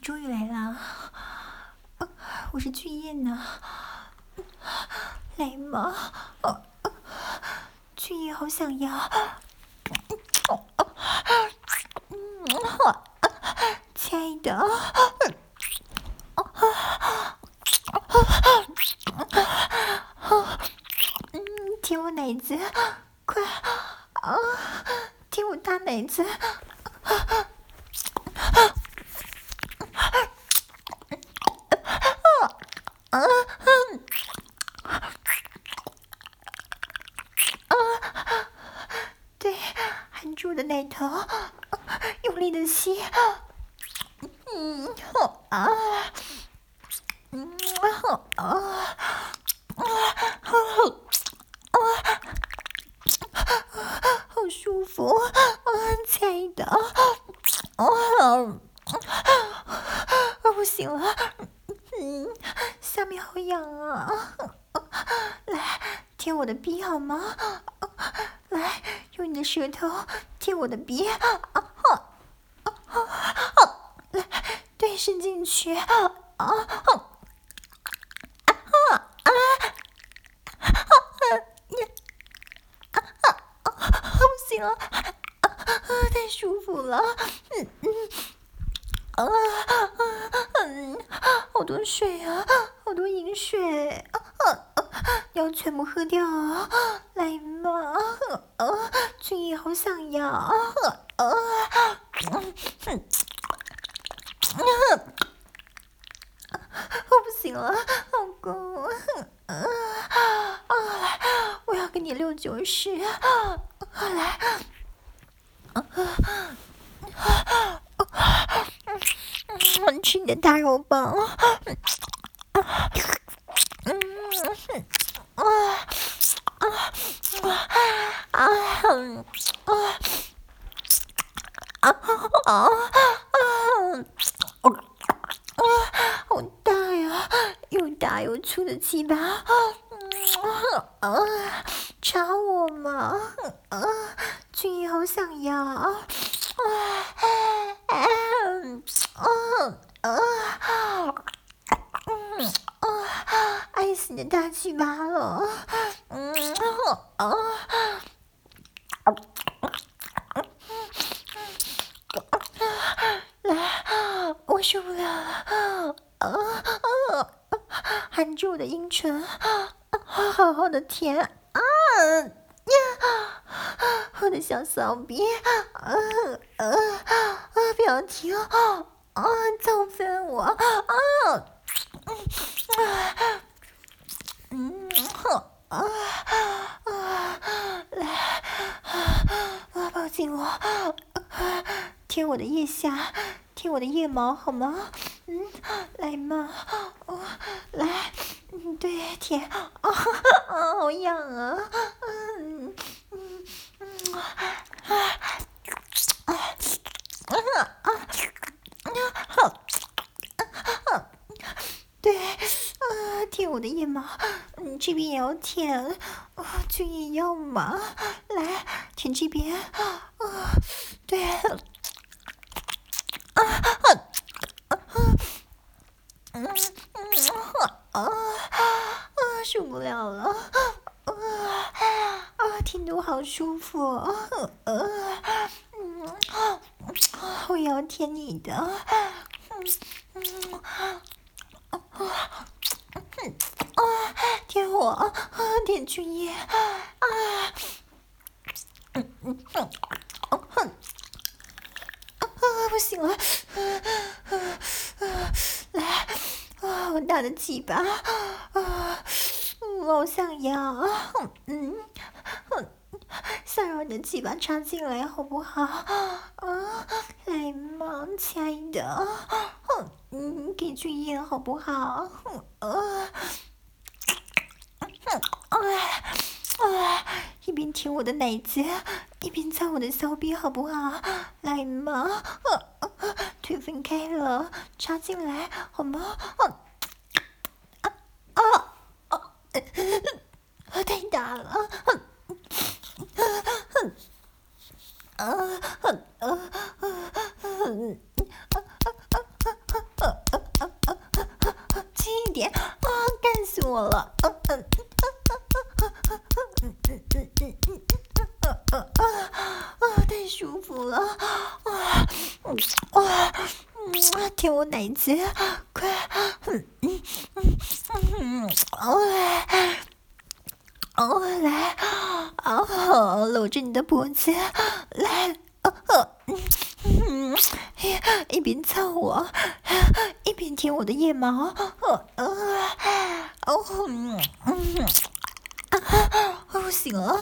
终于来了，我是巨燕呢，来嘛，巨燕好想要，亲爱的，舔我奶子，快，舔我大奶子。对，含住我的奶头，用力的吸，好舒服，亲爱的，不行了，下面好痒啊，来舔我的逼好吗？来，用你的舌头舔我的鼻，来，对，伸进去，不行了，太舒服了，好多水啊，好多饮水，要全部喝掉啊！来嘛，俊逸好想要，我不行了，老公，我要跟你溜90，来。吃你的大肉棒，好大呀，又大又粗的鸡巴，插我嘛，俊逸好想要，爱死你的大鸡巴了，来，我受不了了，含住我的阴唇，好好的舔，我的小骚逼，不要停，造反我，来，抱紧我，舔我的腋下，舔我的腋毛好吗？来嘛，来，对，舔，好痒啊，对，舔我的腋毛，这边也要舔，俊逸要嘛，来舔这边，对，受不了了，舔得我好舒服，我也要舔你的，舔我，舔俊逸，不行了，来，我大的鸡巴，我想要，想让你的鸡巴插进来好不好？来嘛，亲爱的，给俊逸好不好？一边舔我的奶子，一边操我的骚逼，好不好？来嘛，腿分开了，插进来好吗？太大了， 点，干死我了！太舒服了！舔我奶子，快！来，搂着你的脖子，来，一边操我，一边舔我的腋毛，不行了，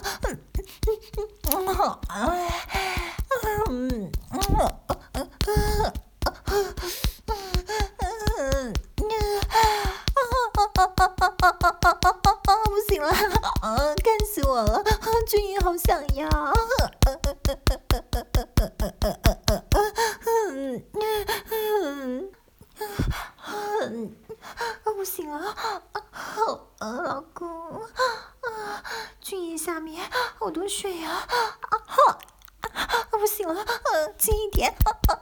不行了，干死我了，俊逸好想要，不行了，老公，俊逸下面好多水啊，不行了，近一点，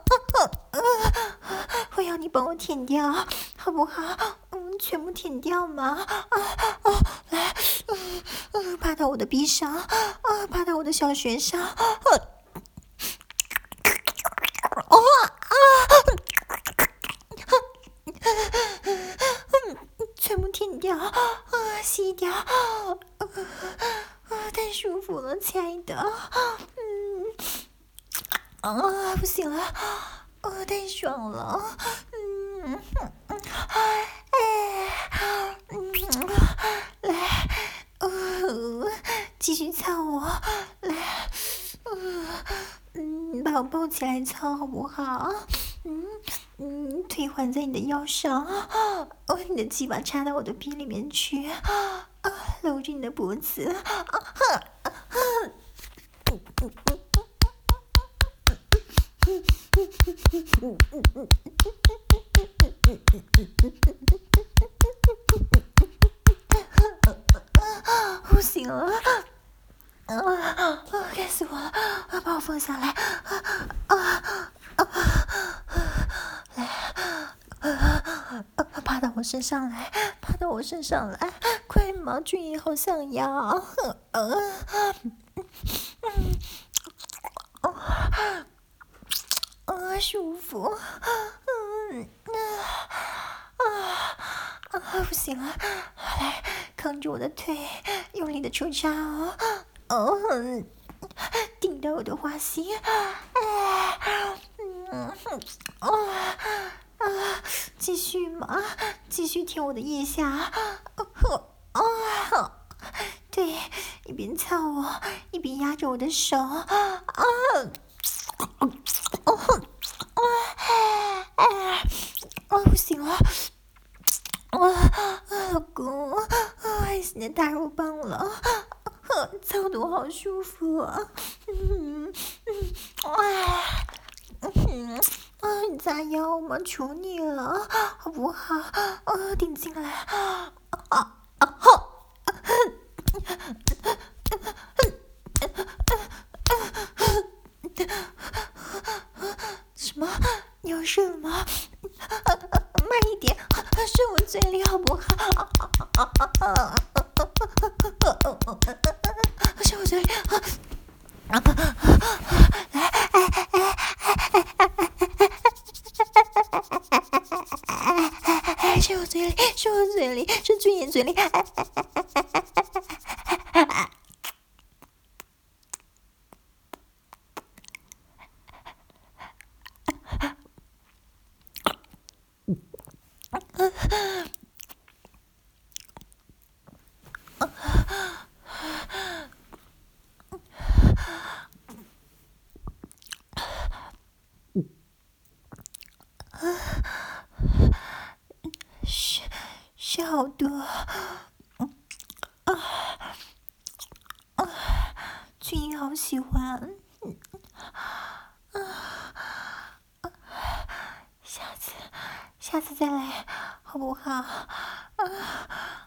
我要你帮我舔掉，好不好？全部舔掉嘛！来，趴到我的臂上，趴到我的小穴上，全部舔掉，吸掉，太舒服了，亲爱的，不行了，太爽了，来，继续操我，来，把我抱起来操好不好？腿环在你的腰上，你的鸡巴插到我的屁里面去，搂着你的脖子，不行了，干死我了！把我放下来，来，趴到我身上来，趴到我身上来，快嘛，俊逸好想要，舒服，不行了，来，扛住我的腿，用力的抽插顶到我的花心，继续嘛，继续舔我的腋下，对，一边操我，一边压着我的手，不行了，老公，爱死你的大肉棒了，操得我好舒服啊，你砸腰吗？求你了，好不好？顶进来，什么？你要射了吗？慢一点，射我嘴里好不好？射我嘴里，来，射我嘴里，射我嘴里，射俊逸嘴里。是好多，俊逸好喜欢，下次再来好不好？